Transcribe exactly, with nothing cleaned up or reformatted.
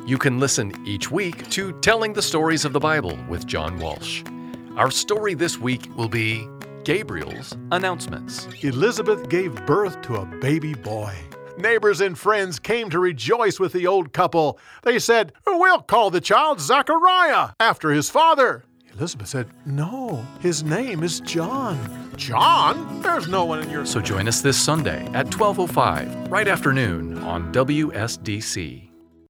You can listen each week to Telling the Stories of the Bible with John Walsh. Our story this week will be Gabriel's Announcements. Elizabeth gave birth to a baby boy. Neighbors and friends came to rejoice with the old couple. They said, "We'll call the child Zachariah, after his father." Elizabeth said, "No, his name is John." "John? There's no one in your..." So join us this Sunday at twelve oh five, right after noon on W S D C.